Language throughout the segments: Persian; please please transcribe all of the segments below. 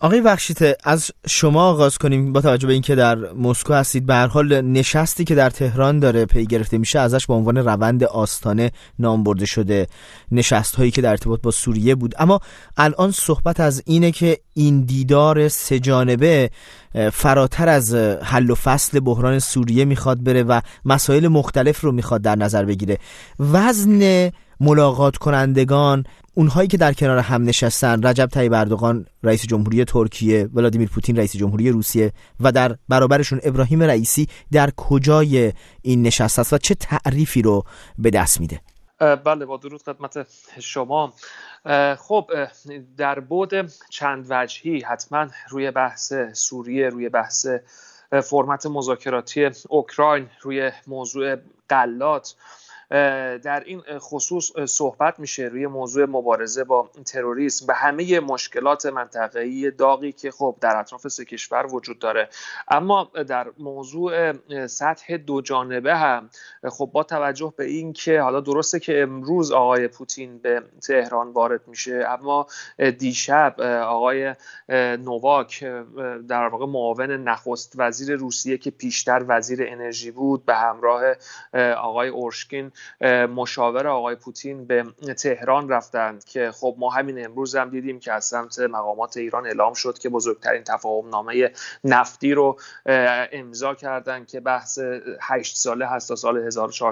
آقای بخشیته، از شما آغاز کنیم. با توجه به اینکه در مسکو هستید، به هر حال نشستی که در تهران داره پی گرفته میشه ازش به عنوان روند آستانه نام برده شده، نشست هایی که در ارتباط با سوریه بود، اما الان صحبت از اینه که این دیدار سه جانبه فراتر از حل و فصل بحران سوریه میخواد بره و مسائل مختلف رو میخواد در نظر بگیره. وزن ملاقات کنندگان، اونهایی که در کنار هم نشستن، رجب طیب اردوغان رئیس جمهوری ترکیه، ولادیمیر پوتین رئیس جمهوری روسیه و در برابرشون ابراهیم رئیسی، در کجای این نشست است و چه تعریفی رو به دست میده؟ بله، با درود خدمت شما. خب در بعد چند وجهی حتما روی بحث سوریه، روی بحث فرمت مذاکراتی اوکراین، روی موضوع غلات در این خصوص صحبت میشه، روی موضوع مبارزه با تروریسم و همه مشکلات منطقه‌ای داغی که خب در اطراف سه کشور وجود داره. اما در موضوع سطح دو جانبه هم خب با توجه به این که حالا درسته که امروز آقای پوتین به تهران وارد میشه، اما دیشب آقای نوواک در واقع معاون نخست وزیر روسیه که پیشتر وزیر انرژی بود، به همراه آقای اورشکین مشاور آقای پوتین به تهران رفتند که خب ما همین امروز هم دیدیم که از سمت مقامات ایران اعلام شد که بزرگترین تفاهم نامه نفتی رو امضا کردند که بحث 8 ساله هست تا سال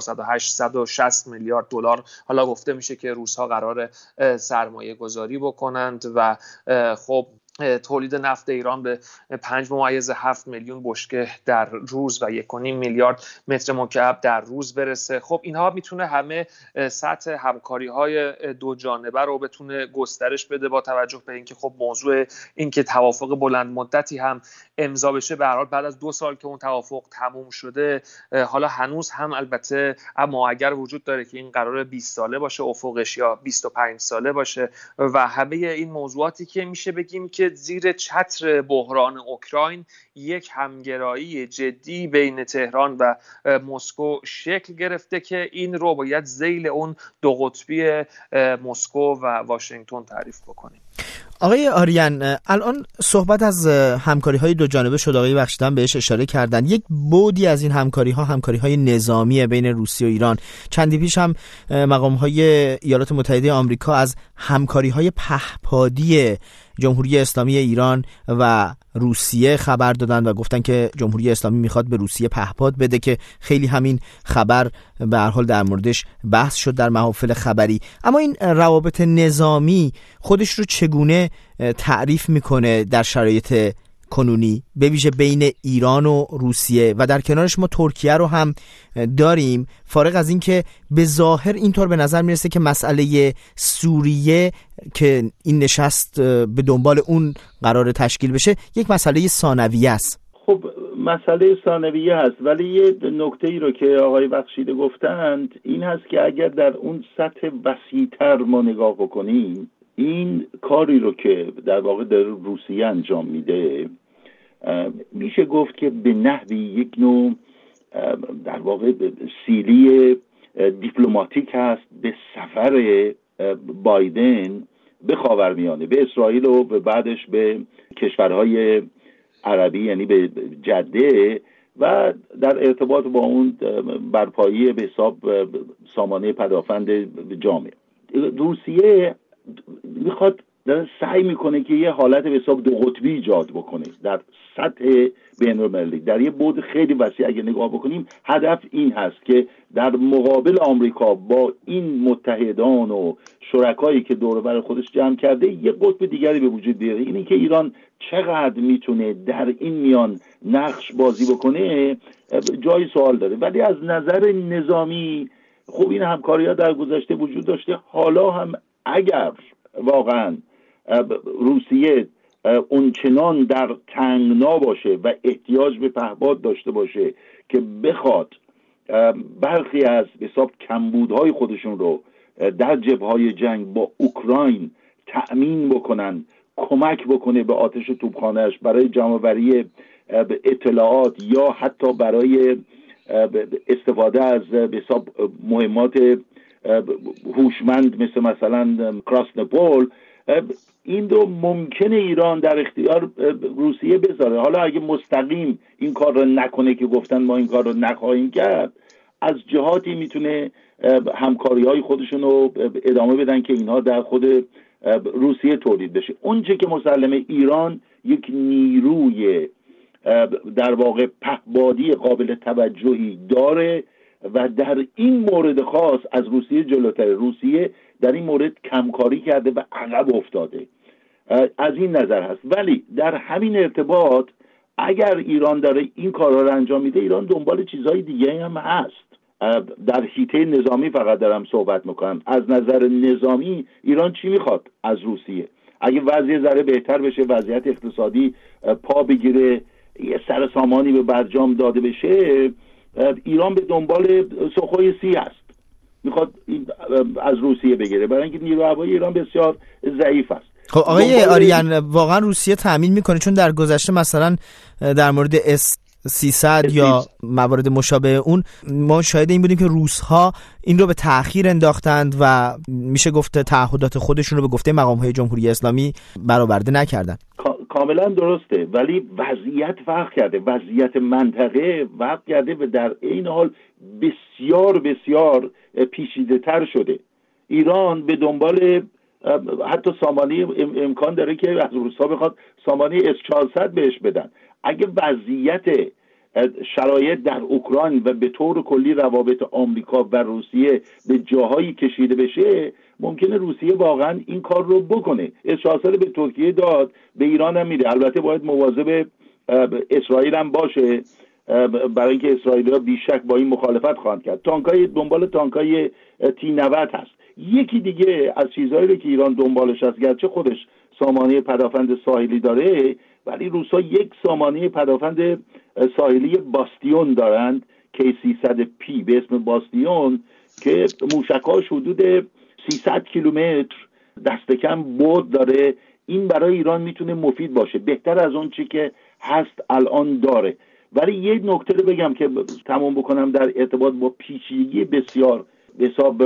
1460 میلیارد دلار. حالا گفته میشه که روس‌ها قرار سرمایه گذاری بکنند و خب تولید نفت ایران به 5.7 میلیون بشکه در روز و 1.5 میلیارد متر مکعب در روز برسه. خب اینها میتونه همه سطح همکاری‌های دو جانبه رو بتونه گسترش بده، با توجه به اینکه خب موضوع اینکه توافق بلند مدتی هم امضا بشه، به هر حال بعد از 2 سال که اون توافق تموم شده، حالا هنوز هم البته اما اگر وجود داره که این قرار 20 ساله باشه افقش یا 25 ساله باشه و همه این موضوعاتی که میشه بگیم که زیر چتر بحران اوکراین یک همگرایی جدی بین تهران و مسکو شکل گرفته که این رو باید ذیل اون دو قطبی مسکو و واشنگتن تعریف بکنیم. آقای آریان، الان صحبت از همکاری‌های دو جانبه شد، آقای بخشیده بهش اشاره کردن. یک بودی از این همکاری‌های نظامی بین روسیه و ایران. چندی پیش هم مقام‌های ایالات متحده آمریکا از همکاری‌های پهپادی جمهوری اسلامی ایران و روسیه خبر دادن و گفتن که جمهوری اسلامی میخواد به روسیه پهپاد بده، که خیلی همین خبر به هر حال در موردش بحث شد در محافل خبری. اما این روابط نظامی خودش رو چگونه تعریف میکنه در شرایط کنونی، به ویژه بین ایران و روسیه؟ و در کنارش ما ترکیه رو هم داریم. فارغ از این که به ظاهر اینطور به نظر میرسه که مسئله سوریه که این نشست به دنبال اون قرار تشکیل بشه یک مسئله ثانویه است. خب مسئله ثانویه هست، ولی یه نکته ای رو که آقای بخشیده گفتند این هست که اگر در اون سطح وسیع‌تر ما نگاه بکنیم، این کاری رو که در واقع در روسیه انجام میده میشه گفت که به نحوی یک نوع در واقع سیلی دیپلماتیک هست به سفر بایدن به خاورمیانه، به اسرائیل و بعدش به کشورهای عربی، یعنی به جده، و در ارتباط با اون برپایی به حساب سامانه پدافند جامعه. روسیه میخواد سعی میکنه که یه حالت به حساب دو قطبی ایجاد بکنه در سطح بین‌المللی. در یه بعد خیلی وسیع اگه نگاه بکنیم، هدف این هست که در مقابل آمریکا با این متحدان و شرکایی که دور و بر خودش جمع کرده یه قطب دیگری به وجود بیاره. اینی که ایران چقدر میتونه در این میان نقش بازی بکنه جای سوال داره، ولی از نظر نظامی خب این همکاری‌ها در گذشته وجود داشته. حالا هم اگر واقعا روسیه اونچنان در تنگنا باشه و احتیاج به پهپاد داشته باشه که بخواد برخی از حساب کمبودهای خودشون رو در جبهه‌های جنگ با اوکراین تأمین بکنن، کمک بکنه به آتش توپخانه‌اش برای جمع‌آوری اطلاعات یا حتی برای استفاده از حساب مهمات هوشمند مثل مثلا کراسنپول، این رو ممکنه ایران در اختیار روسیه بذاره. حالا اگه مستقیم این کار رو نکنه که گفتن ما این کار رو نخواهیم کرد، از جهاتی میتونه همکاری‌های خودشون رو ادامه بدن که اینها در خود روسیه تولید بشه. اونچه که مسلمه ایران یک نیروی در واقع پهبادی قابل توجهی داره و در این مورد خاص از روسیه جلوتره. روسیه در این مورد کمکاری کرده و عقب افتاده، از این نظر هست. ولی در همین ارتباط اگر ایران داره این کارا رو انجام میده، ایران دنبال چیزهای دیگه هم هست. در حیطه نظامی فقط دارم صحبت میکنم. از نظر نظامی ایران چی میخواد از روسیه؟ اگه وضعیت ذره بهتر بشه، وضعیت اقتصادی پا بگیره، یه سر سامانی به برجام داده بشه، ایران به دنبال سوخوی 30 است، میخواد از روسیه بگیره، برای اینکه نیروی هوایی ایران بسیار ضعیف است. خب آقای آریان، واقعا روسیه تأمین میکنه؟ چون در گذشته مثلا در مورد S-300 یا موارد مشابه اون ما شاهد این بودیم که روس‌ها این رو به تأخیر انداختند و میشه گفت تعهدات خودشون رو به گفته مقام‌های جمهوری اسلامی برآورده نکردند. کاملا درسته، ولی وضعیت فرق کرده، وضعیت منطقه فرق کرده و در این حال بسیار بسیار پیچیده تر شده. ایران به دنبال حتی سامانه امکان داره که از روس‌ها بخواد سامانه S-400 بهش بدن. اگه وضعیت شرایط در اوکراین و به طور کلی روابط آمریکا و روسیه به جاهایی کشیده بشه، ممکنه روسیه واقعا این کار رو بکنه. S-400 به ترکیه داد، به ایران هم میده. البته باید مواظب اسرائیل هم باشه، برای اینکه اسرائیلی‌ها بیشک با این مخالفت خواهند کرد. تانکای دنبال تانکای T-90 هست. یکی دیگه از چیزهایی رو که ایران دنبالش هست، گرچه خودش سامانه پدافند ساحلی داره، ولی روس‌ها یک سامانه پدافند ساحلی باستیون دارند، K-300P به اسم باستیون، که موشک‌هاش حدود 300 کیلومتر دست کم بعد داره. این برای ایران میتونه مفید باشه، بهتر از اون چی که هست الان داره. ولی یک نکته رو بگم که تمام بکنم در ارتباط با پیچیدگی بسیار حساب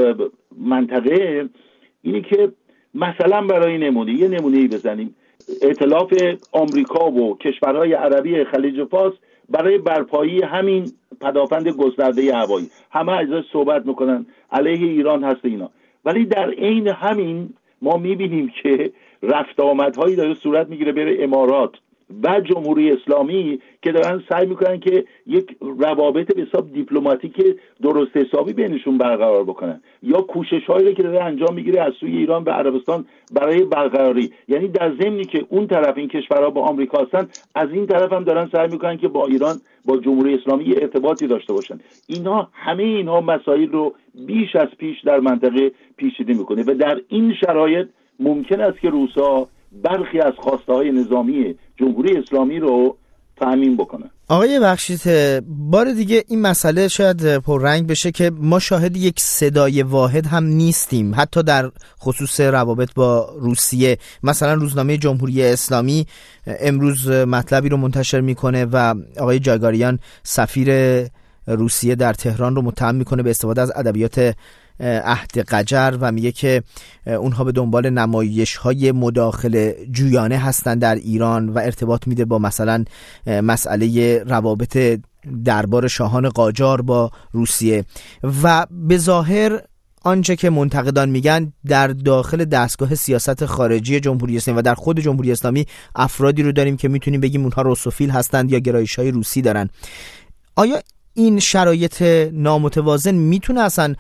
منطقه، اینه که مثلا برای یه نمونه‌ای بزنیم. ائتلاف آمریکا و کشورهای عربی خلیج فارس برای برپایی همین پدافند گسترده هوایی همه ازش صحبت میکنن، علیه ایران هست اینا، ولی در عین همین ما میبینیم که رفت آمدهایی داره صورت میگیره بین امارات و جمهوری اسلامی که دارن سعی میکنن که یک روابط به حساب دیپلماتیک درست حسابی بینشون برقرار بکنن، یا کوشش هایی که داره انجام میگیره از سوی ایران و عربستان برای برقراری. یعنی در ضمنی که اون طرف این کشورها با آمریکا هستن، از این طرف هم دارن سعی میکنن که با ایران، با جمهوری اسلامی ارتباطی داشته باشن. همه اینها مسائل رو بیش از پیش در منطقه پیچیده میکنه و در این شرایط ممکن است که روس‌ها برخی از خواسته‌های نظامی جمهوری اسلامی رو تأمین بکنن. آقای بخشید، بار دیگه این مسئله شاید پررنگ بشه که ما شاهد یک صدای واحد هم نیستیم، حتی در خصوص روابط با روسیه. مثلا روزنامه جمهوری اسلامی امروز مطلبی رو منتشر میکنه و آقای جاگاریان سفیر روسیه در تهران رو متهم میکنه به استفاده از ادبیات عهد قجر و میگه که اونها به دنبال نمایش‌های مداخله جویانه هستند در ایران و ارتباط میده با مثلا مسئله روابط دربار شاهان قاجار با روسیه. و به ظاهر آنچه که منتقدان میگن، در داخل دستگاه سیاست خارجی جمهوری اسلامی و در خود جمهوری اسلامی افرادی رو داریم که میتونیم بگیم اونها روسوفیل هستند یا گرایش‌های روسی دارن. آیا این شرایط نامتوازن میتونه اصلا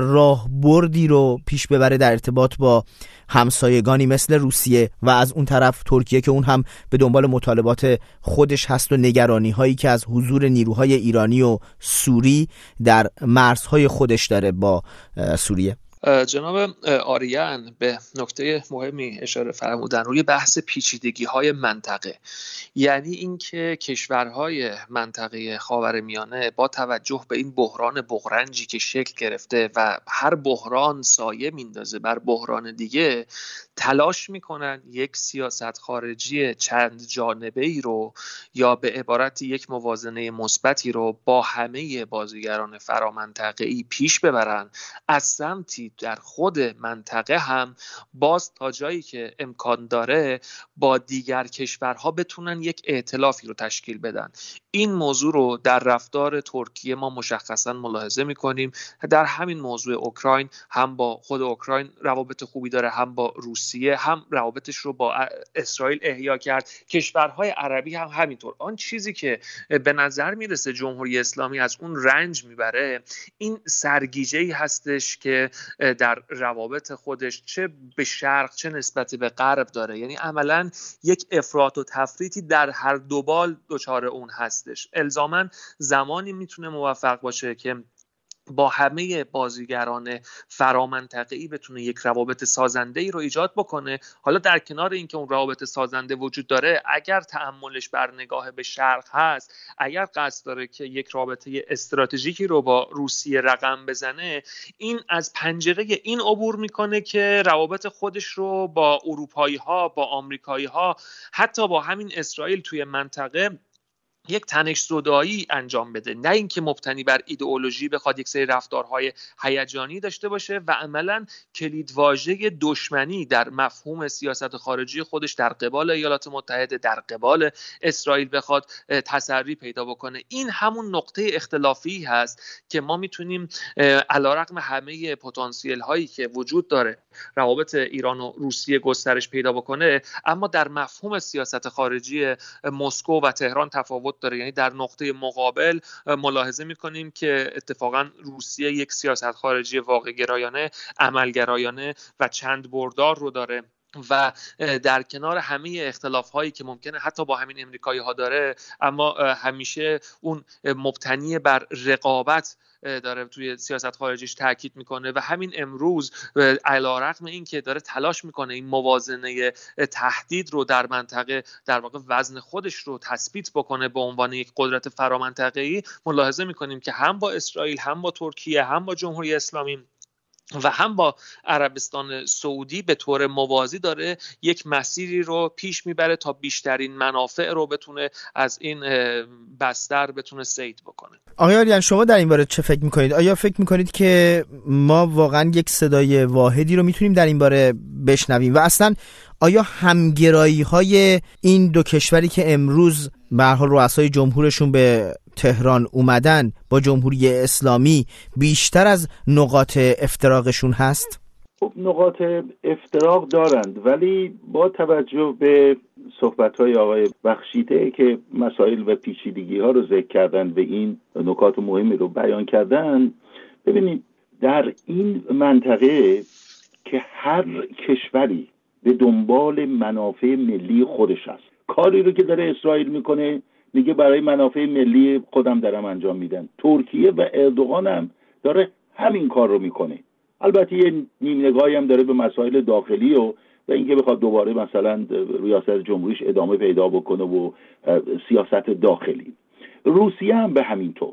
راهبردی رو پیش ببره در ارتباط با همسایگانی مثل روسیه و از اون طرف ترکیه که اون هم به دنبال مطالبات خودش هست و نگرانی هایی که از حضور نیروهای ایرانی و سوری در مرزهای خودش داره با سوریه؟ جناب آریان به نکته مهمی اشاره فرمودن روی بحث پیچیدگی‌های منطقه، یعنی اینکه کشورهای منطقه خاورمیانه با توجه به این بحران بغرنجی که شکل گرفته و هر بحران سایه میندازه بر بحران دیگه، تلاش میکنن یک سیاست خارجی چند جانبه‌ای رو یا به عبارت یک موازنه مثبتی رو با همه بازیگران فرامنطقه‌ای پیش ببرن، از سمتی روابطی در خود منطقه هم باز تا جایی که امکان داره با دیگر کشورها بتونن یک ائتلافی رو تشکیل بدن. این موضوع رو در رفتار ترکیه ما مشخصا ملاحظه می‌کنیم. در همین موضوع اوکراین هم با خود اوکراین روابط خوبی داره، هم با روسیه، هم روابطش رو با اسرائیل احیا کرد. کشورهای عربی هم همینطور. آن چیزی که به نظر میرسه جمهوری اسلامی از اون رنج میبره این سرگیجه‌ای هستش که در روابط خودش چه به شرق چه نسبت به غرب داره. یعنی عملاً یک افراط و تفریطی در هر دو بال دچار اون هستش. الزاماً زمانی میتونه موفق باشه که با همه بازیگران فرامنطقه‌ای بتونه یک روابط سازنده‌ای رو ایجاد بکنه. حالا در کنار اینکه اون روابط سازنده وجود داره، اگر تأملش بر نگاه به شرق هست، اگر قصد داره که یک رابطه استراتژیکی رو با روسیه رقم بزنه، این از پنجره این عبور میکنه که روابط خودش رو با اروپایی‌ها، با آمریکایی‌ها، حتی با همین اسرائیل توی منطقه یک تنش زدایی انجام بده، نه اینکه مبتنی بر ایدئولوژی بخواد یک سری رفتارهای هیجانی داشته باشه و عملاً کلیدواژه دشمنی در مفهوم سیاست خارجی خودش در قبال ایالات متحده، در قبال اسرائیل بخواد تسری پیدا بکنه. این همون نقطه اختلافی هست که ما میتونیم علیرغم همه پتانسیل هایی که وجود داره روابط ایران و روسیه گسترش پیدا بکنه، اما در مفهوم سیاست خارجی مسکو و تهران تفاوت داره. یعنی در نقطه مقابل ملاحظه می‌کنیم که اتفاقا روسیه یک سیاست خارجی واقع گرایانه، عملگرایانه و چند بردار رو داره و در کنار همه اختلاف هایی که ممکنه حتی با همین امریکایی ها داره، اما همیشه اون مبتنی بر رقابت داره توی سیاست خارجیش تاکید میکنه و همین امروز علیرغم این که داره تلاش میکنه این موازنه تهدید رو در منطقه در واقع وزن خودش رو تثبیت بکنه به عنوان یک قدرت فرامنطقه‌ای، ملاحظه میکنیم که هم با اسرائیل، هم با ترکیه، هم با جمهوری اسلامی و هم با عربستان سعودی به طور موازی داره یک مسیری رو پیش میبره تا بیشترین منافع رو بتونه از این بستر بتونه صید بکنه. آقای آریان، شما در این باره چه فکر میکنید؟ آیا فکر میکنید که ما واقعا یک صدای واحدی رو میتونیم در این باره بشنویم و اصلا آیا همگرایی های این دو کشوری که امروز به هر حال رؤسای جمهورشون به تهران اومدن با جمهوری اسلامی بیشتر از نقاط افتراقشون هست؟ خب نقاط افتراق دارند، ولی با توجه به صحبت‌های آقای بخشیده که مسائل و پیچیدگی‌ها رو ذکر کردن، به این نکات مهمی رو بیان کردن، ببینید در این منطقه که هر کشوری به دنبال منافع ملی خودش است، کاری رو که داره اسرائیل میکنه میگه برای منافع ملی خودم دارم انجام میدم. ترکیه و اردوغان هم داره همین کار رو میکنه. البته یه نیم نگاهی هم داره به مسائل داخلی و اینکه بخواد دوباره مثلا ریاست جمهوریش ادامه پیدا بکنه و سیاست داخلی. روسیه هم به همین طور.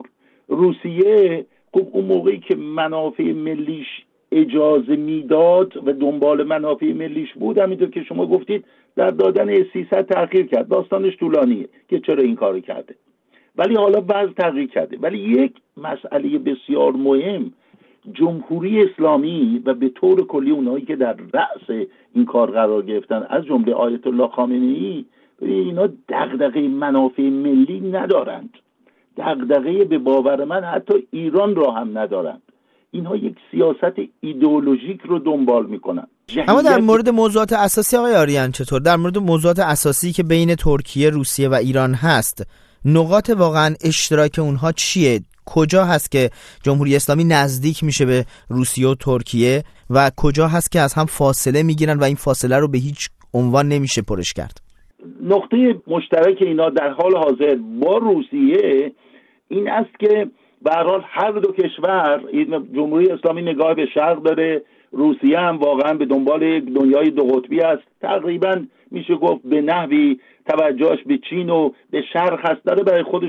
روسیه خب اون موقعی که منافع ملیش اجازه میداد و دنبال منافع ملیش بود، همینطور که شما گفتید در دادن 300 تأخیر کرد. داستانش طولانیه که چرا این کارو کرده، ولی حالا وضع تغییر کرده. ولی یک مسئله بسیار مهم، جمهوری اسلامی و به طور کلی اونایی که در رأس این کار قرار گرفتن از جمله آیت الله خامنه‌ای، اینا دغدغه منافع ملی ندارند. دغدغه به باور من حتی ایران را هم ندارند. اینها یک سیاست ایدئولوژیک رو دنبال میکنن. اما در مورد موضوعات اساسی آقای آریان چطور؟ در مورد موضوعات اساسی که بین ترکیه، روسیه و ایران هست، نقاط واقعا اشتراک اونها چیه؟ کجا هست که جمهوری اسلامی نزدیک میشه به روسیه و ترکیه و کجا هست که از هم فاصله میگیرن و این فاصله رو به هیچ عنوان نمیشه پرش کرد؟ نقطه مشترک اینا در حال حاضر با روسیه این است که به هر حال هر دو کشور، جمهوری اسلامی نگاه به شرق داره، روسیه هم واقعا به دنبال دنیای دو قطبی است. تقریبا میشه گفت به نحوی توجهش به چین و به شرق هست، داره برای خودش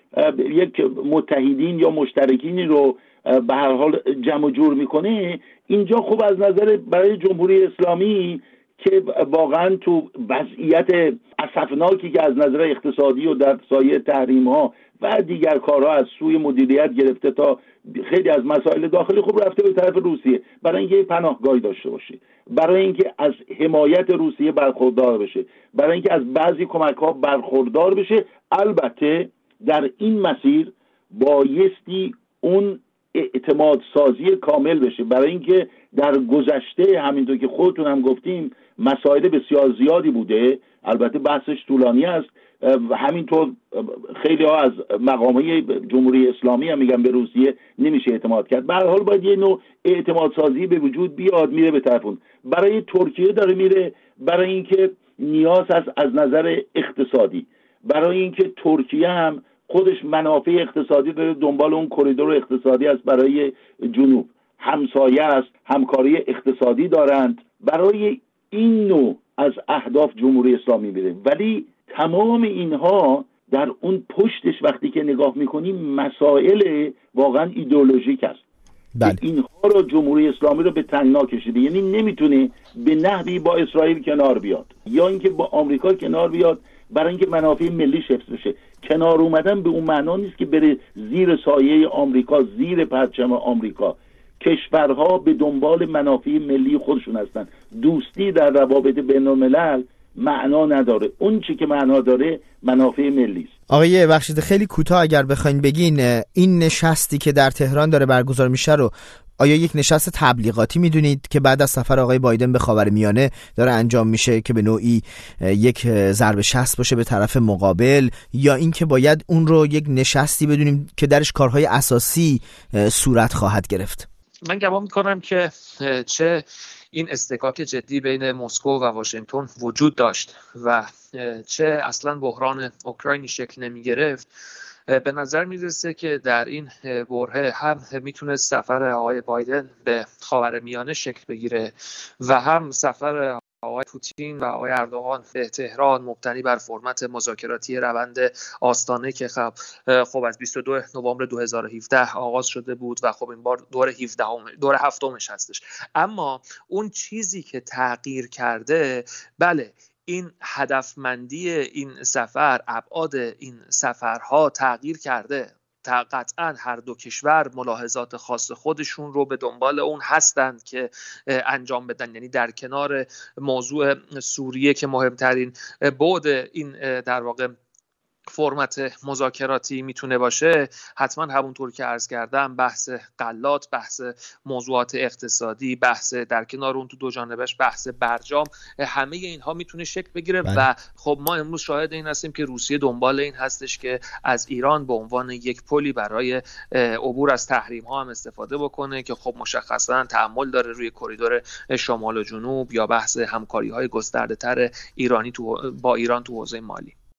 یک متحدین یا مشترکینی رو به هر حال جمع جور میکنه. اینجا خوب از نظر برای جمهوری اسلامی که واقعا تو وضعیت اسفناکی که از نظر اقتصادی و در سایه تحریم‌ها و دیگر کارها از سوی مدیریت گرفته تا خیلی از مسائل داخلی خوب رفته به طرف روسیه برای اینکه پناهگاهی داشته باشه، برای اینکه از حمایت روسیه برخوردار بشه، برای اینکه از بعضی کمک‌ها برخوردار بشه. البته در این مسیر بایستی اون اعتماد سازی کامل بشه، برای اینکه در گذشته همینطور که خودتون هم گفتیم مسائل بسیار زیادی بوده، البته بحثش طولانی است. همینطور خیلی ها از مقامات جمهوری اسلامی هم میگن به روسیه نمیشه اعتماد کرد. به هر حال باید یه نوع اعتماد سازی به وجود بیاد، میره به طرف اون. برای ترکیه داره میره برای اینکه نیاز هست از نظر اقتصادی، برای اینکه ترکیه هم خودش منافع اقتصادی داره، دنبال اون کریدور اقتصادی است برای جنوب، همسایه است، همکاری اقتصادی دارند. برای این نوع از اهداف جمهوری اسلامی میره، ولی تمام اینها در اون پشتش وقتی که نگاه میکنیم مسائل واقعا ایدئولوژیک است. بله. اینها رو جمهوری اسلامی رو به تنگنا کشیده، یعنی نمیتونه به نحوی با اسرائیل کنار بیاد یا اینکه با آمریکا کنار بیاد برای اینکه منافع ملی حفظ بشه. کنار اومدن به اون معنا نیست که بره زیر سایه آمریکا، زیر پرچم آمریکا. کشورها به دنبال منافع ملی خودشون هستن. دوستی در روابط بین‌الملل معنا نداره، اون چی که معنا داره منافع ملی است. آقای بخشیده خیلی کوتاه اگر بخواین بگین این نشستی که در تهران داره برگزار میشه رو آیا یک نشست تبلیغاتی میدونید که بعد از سفر آقای بایدن به خاورمیانه داره انجام میشه که به نوعی یک ضربه شست باشه به طرف مقابل، یا اینکه باید اون رو یک نشستی بدونیم که درش کارهای اساسی صورت خواهد گرفت؟ من گمان میکنم که چه این استکاک جدی بین مسکو و واشنگتن وجود داشت و چه اصلا بحران اوکراینی شکل نمی گرفت، به نظر میرسه که در این برهه هم میتونه سفر آقای بایدن به خاورمیانه شکل بگیره و هم سفر آقای پوتین و آقای اردوغان به تهران مبتنی بر فرمت مذاکراتی روند آستانه که خب از 22 نوامبر 2017 آغاز شده بود و خب این بار دور هفتمش هستش. اما اون چیزی که تغییر کرده، بله، این هدفمندی این سفر، ابعاد این سفرها تغییر کرده. قطعا هر دو کشور ملاحظات خاص خودشون رو به دنبال اون هستند که انجام بدن، یعنی در کنار موضوع سوریه که مهمترین بعد این در واقع فرمت مذاکراتی میتونه باشه، حتما همونطور که عرض کردم بحث غلات، بحث موضوعات اقتصادی، بحث در کنار اون تو دو جانبش بحث برجام، همه اینها میتونه شکل بگیره. و خب ما امروز شاهد این هستیم که روسیه دنبال این هستش که از ایران به عنوان یک پلی برای عبور از تحریم ها هم استفاده بکنه که خب مشخصا تأمل داره روی کریدور شمال و جنوب یا بحث همکاری های گسترده تر ایرانی با ایران تو حوزه مالی.